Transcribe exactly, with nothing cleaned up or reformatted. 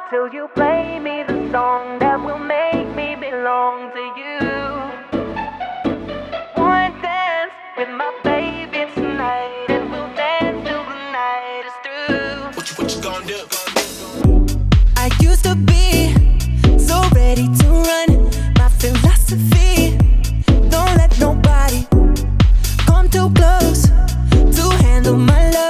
till you play me the song that will make me belong to you. One dance with my baby tonight, and we'll dance till the night is through. What you, what you gonna do? I used to be so ready to run. My philosophy: don't let nobody come too close to handle my love.